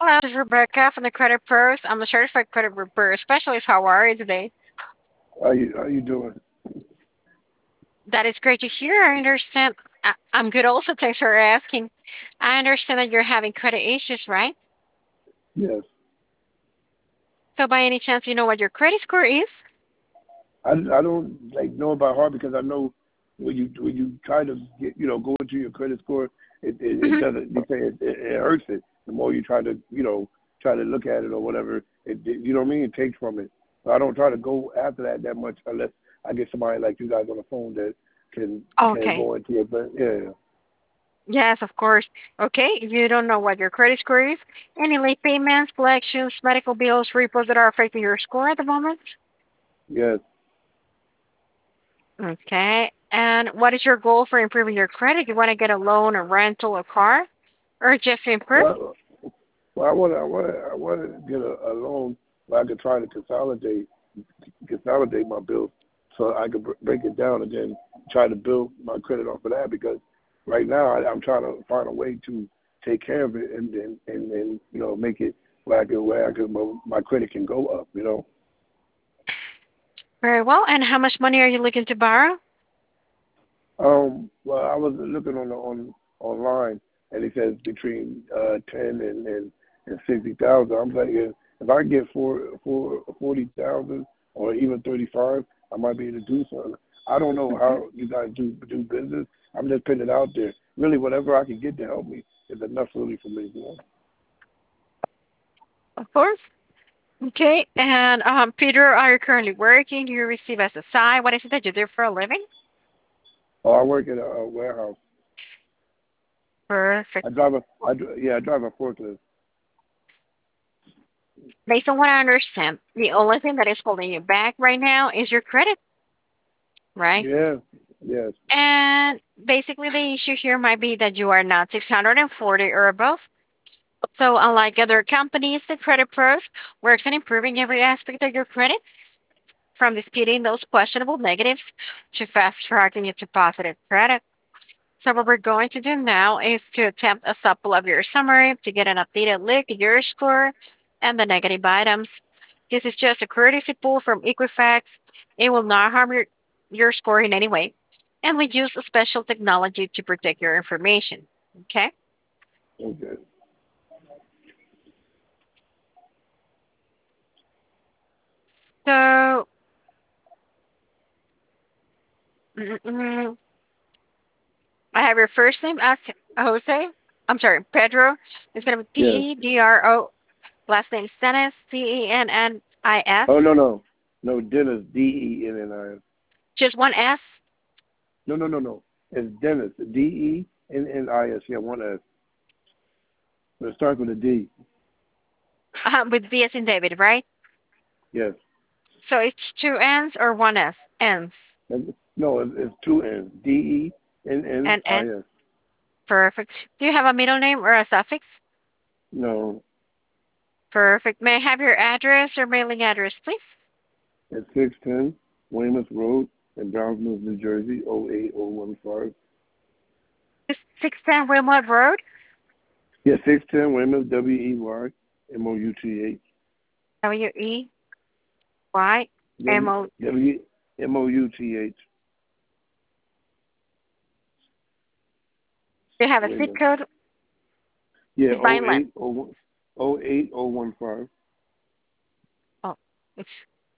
This is Rebecca from the Credit Pros. I'm a certified credit repair specialist. How are you today? How you doing? That is great to hear. I understand. I'm good also. Thanks for asking. I understand that you're having credit issues, right? Yes. So, by any chance, you know what your credit score is? I don't like know it by heart because I know when you try to get go into your credit score, it Hmm. doesn't. You say it hurts it. The more you try to try to look at it or whatever, you know what I mean. It takes from it. So I don't try to go after that much unless I get somebody like you guys on the phone that can Okay. go into it. But yeah, Yes, of course. Okay. If you don't know what your credit score is, any late payments, collections, medical bills, repos that are affecting your score at the moment? yes. Okay. And what is your goal for improving your credit? You want to get a loan, a rental, a car, or just to improve? Well, well, I want to get a loan where I can try to consolidate my bills so I can break it down and then try to build my credit off of that because right now I'm trying to find a way to take care of it and make it where I can my credit can go up. Very well. And how much money are you looking to borrow? Well, I was looking online and it says between 10 and 60,000. I'm thinking if I get 40,000 or even 35, I might be able to do something. I don't know Hmm. how you guys do business. I'm just putting it out there. Really, whatever I can get to help me is enough really for me. Of course. Okay. And Peter, are you currently working? Do you receive SSI? What is it that you do for a living? Oh, I work at a warehouse. Perfect. I drive a forklift. Based on what I understand, the only thing that is holding you back right now is your credit, right? Yeah, yes. And basically, the issue here might be that you are not 640 or above. So, unlike other companies, the Credit Pros works on improving every aspect of your credit, from disputing those questionable negatives to fast tracking it to positive credit. So what we're going to do now is to attempt a sample of your summary to get an updated look at your score and the negative items. This is just a courtesy pull from Equifax. It will not harm your score in any way. And we use a special technology to protect your information. Okay? Okay. So mm, mm, I have your first name as Jose. I'm sorry, Pedro. It's going to be Yes. Pedro. Last name Stennis, Cennis. Oh no, Dennis Dennis. Just one S No. It's Dennis. Dennis. Yeah, one S. But it starts with a D. with V as in David, right? Yes. So it's two N's or one S? N's No, it's two N's. and N. Dennis. Perfect. Do you have a middle name or a suffix? No, Perfect. May I have your address or mailing address, please? it's 610 Weymouth Road in Brownsville, New Jersey, 08015. 610 Wilmot Road, Yeah, 610 Weymouth, WEYMOUTH. W, WEYMO. WMOUTH. Do you have a zip Weymouth. code? Yeah, It's Vineland. 08015. Oh, it's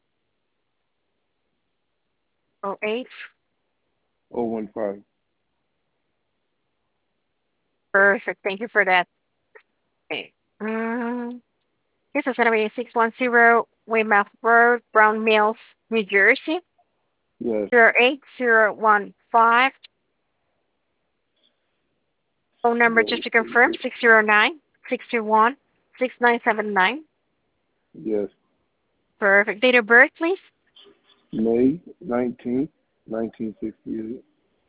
08. 015. Perfect. Thank you for that. Okay. This is going to be 610 Weymouth Road, Brown Mills, New Jersey. Yes. 08015. Phone number just to confirm 609 621 6979. Yes. Perfect. Date of birth, please. May 19th, 1968.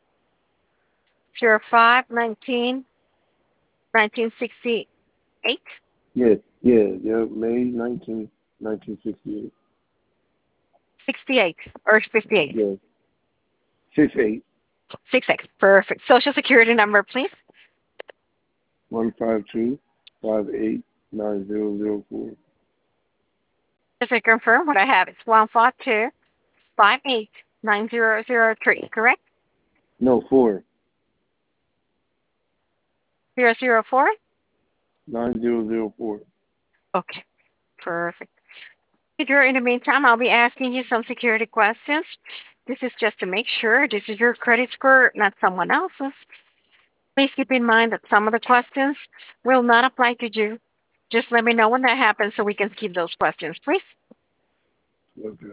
05 19 1968. Yes, yeah, May 19th, 1968. 68 or 58. Yes, 68 68. Perfect. Social security number, please. 15258. 9004. Just to confirm what I have, it's 152589003, correct? No, 4. 004? 9004. Okay, perfect. Peter, in the meantime, I'll be asking you some security questions. This is just to make sure this is your credit score, not someone else's. Please keep in mind that some of the questions will not apply to you. Just let me know when that happens so we can skip those questions, please. Okay.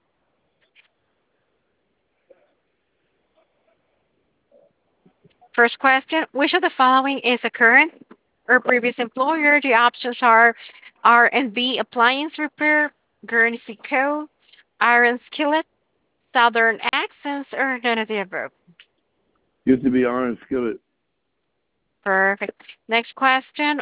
First question, which of the following is a current or previous employer? The options are R&B Appliance Repair, Guernsey Co., Iron Skillet, Southern Accents, or none of the above. Used to be Orange Skillet. Perfect. Next question.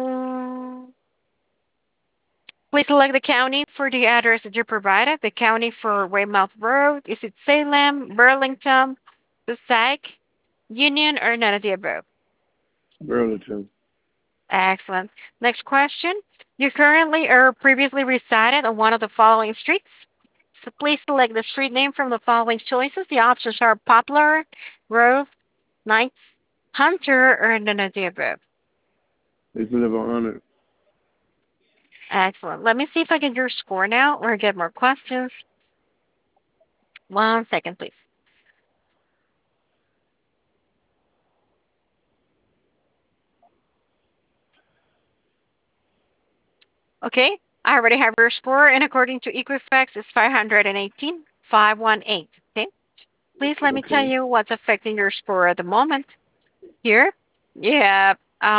Please select the county for the address that you provided. The county for Weymouth Road. Is it Salem, Burlington, Passaic, Union, or none of the above? Burlington. Excellent. Next question. You currently or previously resided on one of the following streets. So please select the street name from the following choices. The options are Poplar, Grove, Knights, Hunter, or none of the above. They used to live on 100. Excellent. Let me see if I get your score now or get more questions. 1 second, please. Okay, I already have your score, and according to Equifax, it's 518, 518. Okay, please let me tell Okay. you what's affecting your score at the moment. Here, you have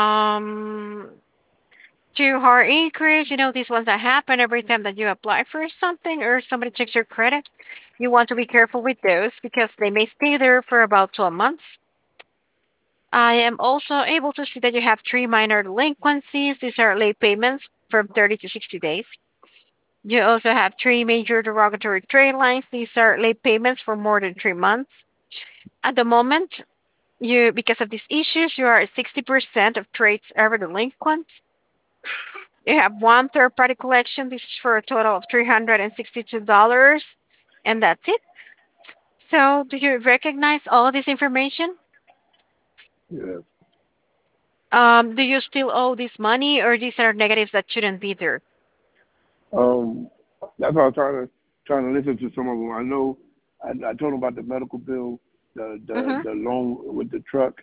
two hard increase. You know, these ones that happen every time that you apply for something or somebody checks your credit. You want to be careful with those because they may stay there for about 12 months. I am also able to see that you have three minor delinquencies. These are late payments from 30 to 60 days. You also have three major derogatory trade lines. These are late payments for more than 3 months. At the moment, because of these issues, you are at 60% of trades ever delinquent. You have one third party collection. This is for a total of $362. And that's it. So, do you recognize all of this information? Yeah. Do you still owe this money, or these are negatives that shouldn't be there? Um, that's why I'm trying to listen to some of them. I know I told him about the medical bill, Mm-hmm. the loan with the truck,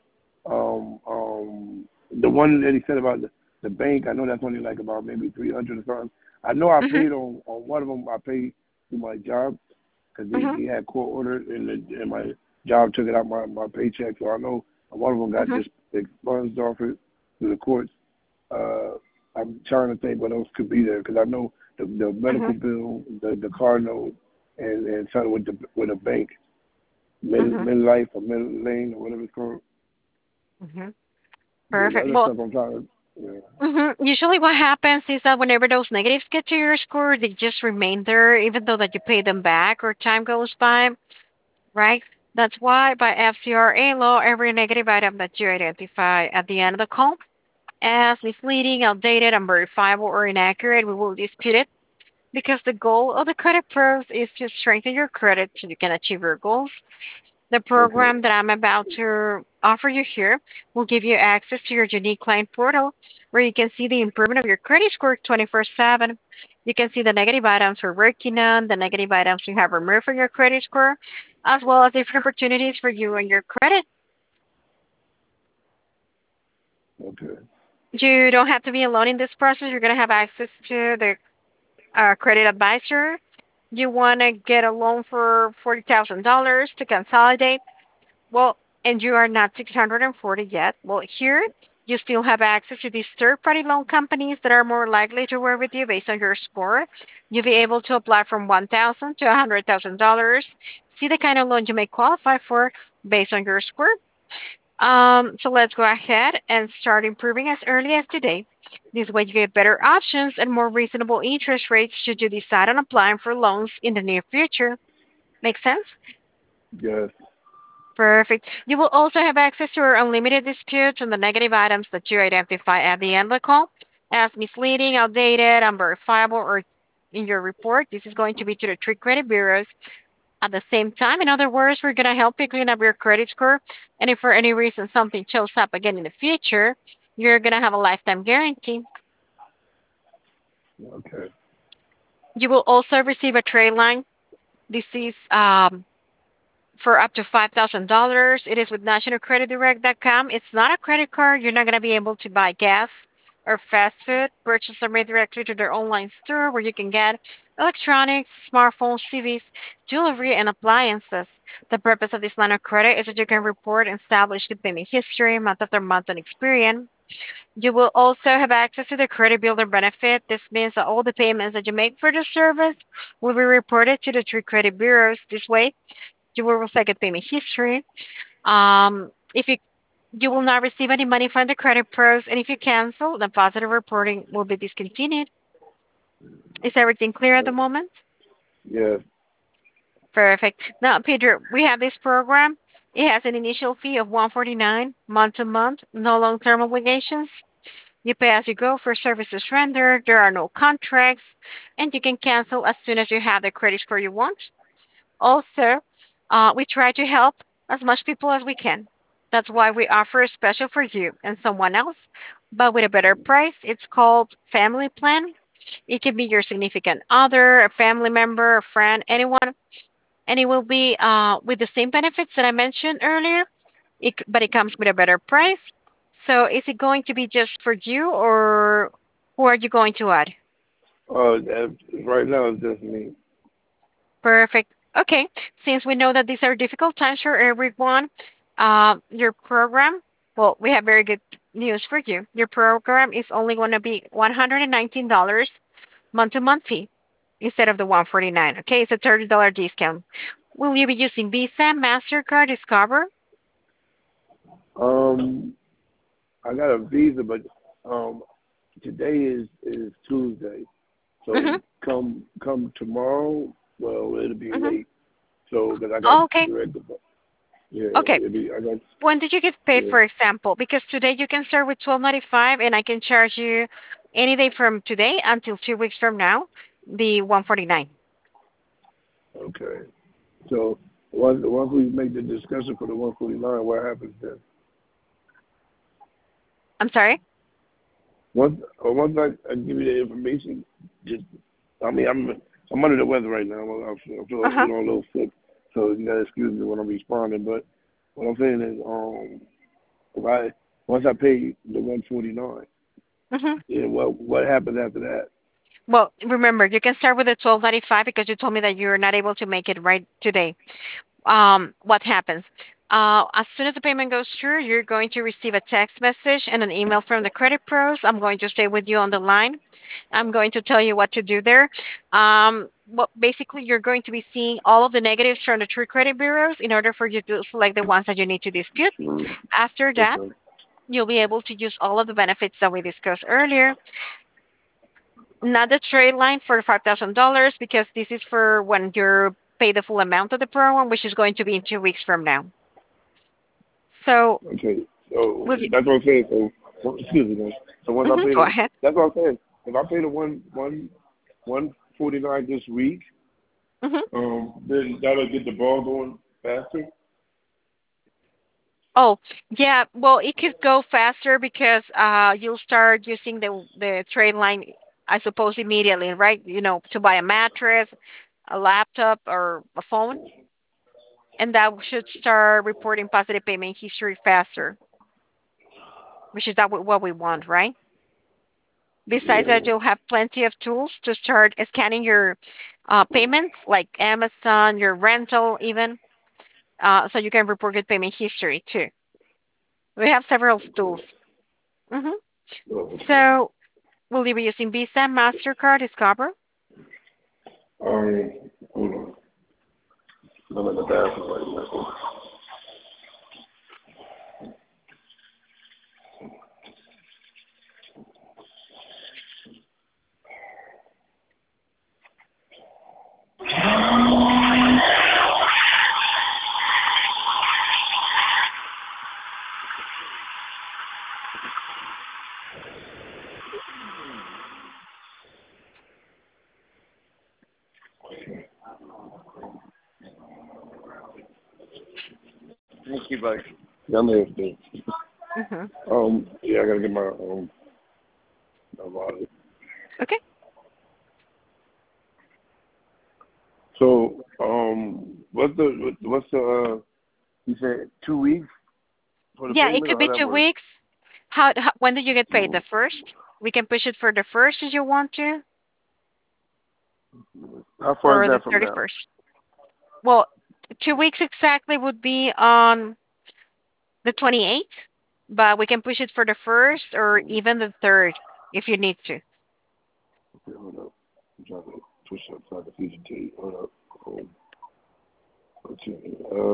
the one that he said about the bank. I know that's only like about maybe 300 or something. I know I Mm-hmm. paid on one of them. I paid through my job because Mm-hmm. they had court order and my job took it out my paycheck. So I know one of them got Mm-hmm. just expunged off it through the courts. Uh, I'm trying to think what else could be there because I know the medical Mm-hmm. bill, the car note, and something with a bank, Mm-hmm. Mid Life or Mid Lane or whatever it's called. Mm-hmm. The Perfect. other Well, stuff I'm trying to. Yeah. usually what happens is that whenever those negatives get to your score, they just remain there, even though that you pay them back or time goes by, right? That's why by FCRA law, every negative item that you identify at the end of the call as misleading, outdated, unverifiable, or inaccurate, we will dispute it because the goal of the credit pros is to strengthen your credit so you can achieve your goals. The Okay. program that I'm about to offer you here will give you access to your unique client portal where you can see the improvement of your credit score 24/7. You can see the negative items we're working on, the negative items you have removed from your credit score, as well as different opportunities for you and your credit. Okay. You don't have to be alone in this process. You're going to have access to the credit advisor. You want to get a loan for $40,000 to consolidate. Well, and you are not 640 yet. Well, here you still have access to these third-party loan companies that are more likely to work with you based on your score. You'll be able to apply from $1,000 to $100,000. See the kind of loan you may qualify for based on your score. So let's go ahead and start improving as early as today. This way, you get better options and more reasonable interest rates should you decide on applying for loans in the near future. Make sense? Yes. Perfect. You will also have access to our unlimited disputes on the negative items that you identify at the end of the call. as misleading, outdated, unverifiable, or in your report, this is going to be to the three credit bureaus at the same time. In other words, we're going to help you clean up your credit score. And if for any reason something shows up again in the future, you're going to have a lifetime guarantee. Okay. You will also receive a trade line. This is for up to $5,000. It is with nationalcreditdirect.com. It's not a credit card. You're not going to be able to buy gas or fast food. Purchases are made directly to their online store where you can get electronics, smartphones, TVs, jewelry, and appliances. The purpose of this line of credit is that you can report and establish the payment history month after month on Experian. You will also have access to the credit builder benefit. This means that all the payments that you make for the service will be reported to the three credit bureaus. This way, you will reflect a payment history. If you will not receive any money from the credit pros, and if you cancel, the positive reporting will be discontinued. Is everything clear at the moment? Yes. Perfect. Now, Peter, we have this program. It has an initial fee of 149 month to month, no long-term obligations. You pay as you go for services rendered. There are no contracts, and you can cancel as soon as you have the credit score you want. Also, we try to help as much people as we can. That's why we offer a special for you and someone else, but with a better price. It's called Family Plan. It can be your significant other, a family member, a friend, anyone, and it will be with the same benefits that I mentioned earlier. But it comes with a better price. So, is it going to be just for you, or who are you going to add? Right now it's just me. Perfect. Okay. Since we know that these are difficult times for everyone, your program, well, we have very good news for you. Your program is only going to be $119 month to month fee instead of the 149. Okay, it's a $30 discount. Will you be using Visa, Mastercard, Discover? Um, I got a visa, but um, today is Tuesday, so Mm-hmm. come tomorrow. Well, it'll be Mm-hmm. late. So, because I got Okay. direct, yeah, Okay. it'll be I got When did you get paid, yeah. for example? Because today you can start with 12.95, and I can charge you any day from today until 2 weeks from now, the 149. Okay. So once we make the discussion for the 149, what happens then? I'm sorry. Once I give you the information, just I mean I'm under the weather right now. Uh huh. feeling a little sick, so you gotta excuse me when I'm responding. But what I'm saying is, if I once I pay the 149, Hmm. yeah, what happens after that? Well, remember, you can start with the 12.95 because you told me that you're not able to make it right today. What happens? As soon as the payment goes through, you're going to receive a text message and an email from the credit pros. I'm going to stay with you on the line. I'm going to tell you what to do there. Well, basically, you're going to be seeing all of the negatives from the true credit bureaus in order for you to select the ones that you need to dispute. Mm, After that, okay. you'll be able to use all of the benefits that we discussed earlier. Not the trade line for $5,000 because this is for when you pay the full amount of the program, which is going to be in 2 weeks from now. So, Okay. So will you, that's what I'm saying. Excuse me, man. So once I mhm, pay go the, ahead. that's what I'm saying. If I pay the 149 this week, Hmm. then that'll get the ball going faster. Oh, yeah. Well, it could go faster because you'll start using the trade line, I suppose, immediately, right? To buy a mattress, a laptop, or a phone, and that should start reporting positive payment history faster, which is that what we want, right? Besides that, Yeah. you'll have plenty of tools to start scanning your payments, like Amazon, your rental, even, so you can report good payment history too. We have several tools. Hmm. Okay. So, will you be using Visa, Mastercard, Discover? Hold on. I'm in the bathroom right now. Thank you, buddy. Yeah, I'm there. Mm-hmm. Yeah, I gotta get my my wallet. Okay. So, what's the you said 2 weeks for the Yeah, it payment, could or how be that two work? weeks. When do you get paid? The first? We can push it for the first if you want to, How far is or the that from now? 31st. Well, 2 weeks exactly would be on the 28th, but we can push it for the first or even the third if you need to. Okay, hold up. I'm trying to push up so I can see the date. Hold up. Okay.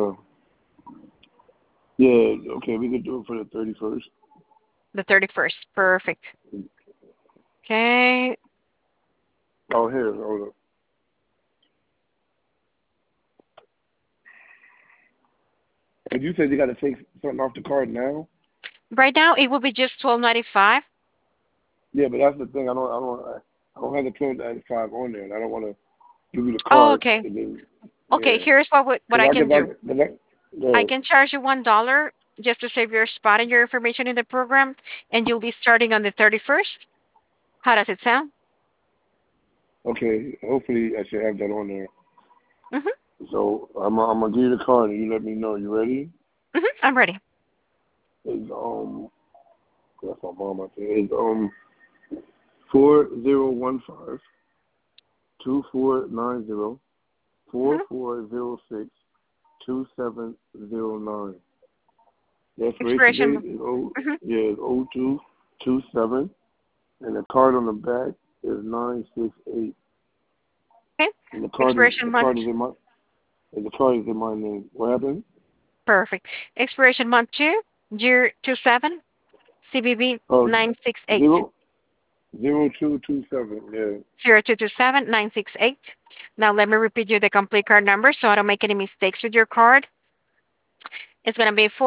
Yeah. Okay, we can do it for the 31st. The 31st. Perfect. Okay. Oh, here. Hold up. But you said you got to take something off the card now. Right now, it will be just 12.95. Yeah, but that's the thing. I don't have the 12.95 on there, and I don't want to give you the Oh, card. okay. And then, Okay, yeah, here's what because I I can can, do. I yeah. can charge you $1 just to save your spot and your information in the program, and you'll be starting on the 31st. How does it sound? Okay. Hopefully, I should have that on there. Mm-hmm. So I'm gonna give you the card, and you let me know. You ready? Mm-hmm. I'm ready. It's that's my mom out there. It's 4015 2490 four Mm-hmm. four zero six 2709. The expiration Expiration. date is Mm-hmm. yeah, is 0227, and the card on the back is 968. Okay. And Expiration the month. card is in my and the card is in my name. What happened? Perfect. Expiration month two, year 27, CBB Oh, 968. 0227. Yeah. 0227 968. Now let me repeat you the complete card number so I don't make any mistakes with your card. It's going to be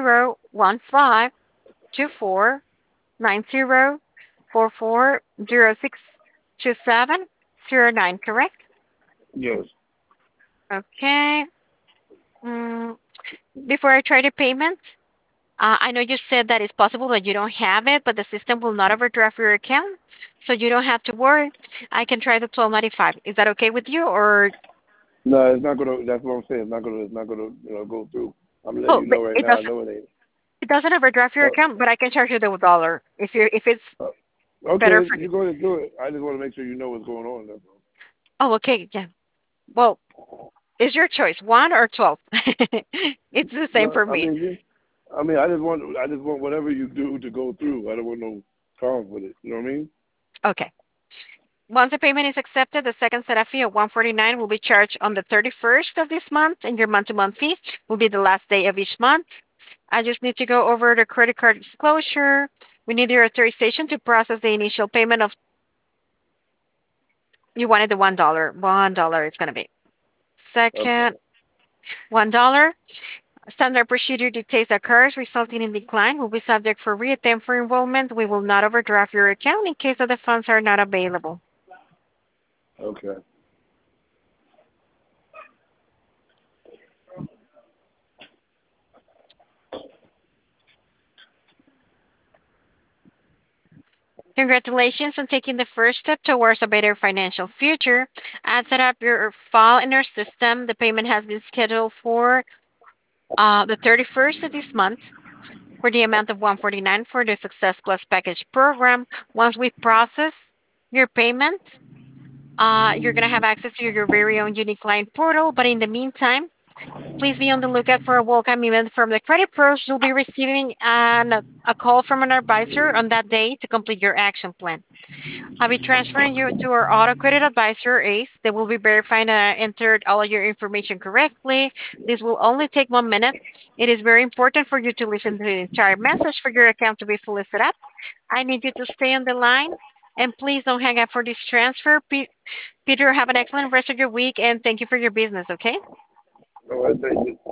4015249044062709, correct? Yes. Okay. Mm, Before I try the payment, I know you said that it's possible that you don't have it, but the system will not overdraft your account, so you don't have to worry. I can try the 12.95. Is that okay with you, or No, it's not gonna. That's what I'm saying. It's not gonna. It's not gonna. Go through. I'm letting oh, you but know right now. I know it ain't. it doesn't overdraft your Oh, account, but I can charge you the dollar if it's uh, better okay, for you. you go ahead and do it. I just want to make sure you know what's going on. That's Oh, okay, yeah. Well, it's your choice, one or 12. It's the same No, for me. I just want whatever you do to go through. I don't want no problems with it. You know what I mean? Okay. Once the payment is accepted, the second setup fee of 149 will be charged on the 31st of this month, and your month-to-month fee will be the last day of each month. I just need to go over the credit card disclosure. We need your authorization to process the initial payment of you wanted the $1. $1 it's gonna be. Okay. Second, $1. Standard procedure dictates that cards resulting in decline will be subject for reattempt for enrollment. We will not overdraft your account in case that the funds are not available. Okay. Congratulations on taking the first step towards a better financial future. I've set up your file in our system. The payment has been scheduled for the 31st of this month for the amount of 149 for the Success Plus package program. Once we process your payment, you're going to have access to your very own unique client portal. But in the meantime, please be on the lookout for a welcome email from the credit pros. You'll be receiving a call from an advisor on that day to complete your action plan. I'll be transferring you to our auto credit advisor, ACE. They will be verifying that I entered all of your information correctly. This will only take 1 minute. It is very important for you to listen to the entire message for your account to be fully set up. I need you to stay on the line and please don't hang up for this transfer. Peter, have an excellent rest of your week and thank you for your business, okay? All right, thank you.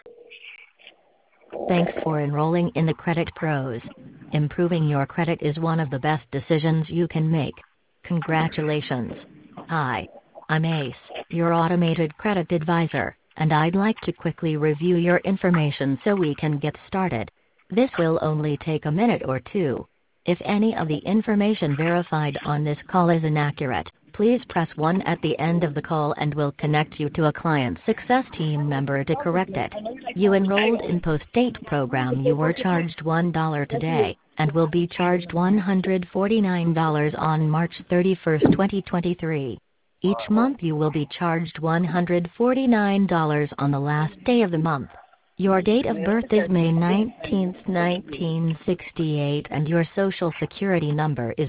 Thanks for enrolling in the Credit Pros. Improving your credit is one of the best decisions you can make. Congratulations. Hi. I'm Ace, your automated credit advisor. and I'd like to quickly review your information so we can get started. This will only take a minute or two. If any of the information verified on this call is inaccurate, please press 1 at the end of the call and we'll connect you to a client success team member to correct it. You enrolled in post-date program. You were charged $1 today, and will be charged $149 on March 31st, 2023. Each month you will be charged $149 on the last day of the month. Your date of birth is May 19th, 1968, and your social security number is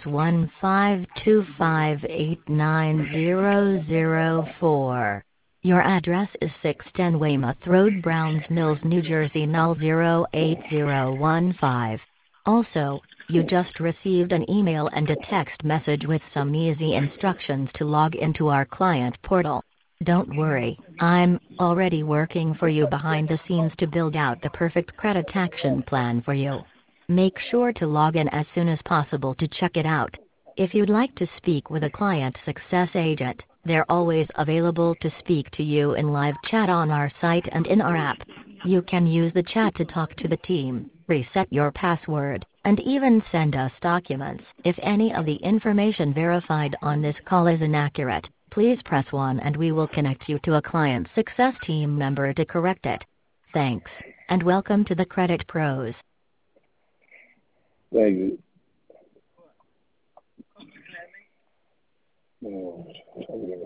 152589004. Your address is 610 Weymouth Road, Browns Mills, New Jersey 08015. Also, you just received an email and a text message with some easy instructions to log into our client portal. Don't worry, I'm already working for you behind the scenes to build out the perfect credit action plan for you. Make sure to log in as soon as possible to check it out. If you'd like to speak with a client success agent, they're always available to speak to you in live chat on our site and in our app. You can use the chat to talk to the team, reset your password, and even send us documents. If any of the information verified on this call is inaccurate, please press 1 and we will connect you to a client success team member to correct it. Thanks, and welcome to the Credit Pros. Thank you. Oh,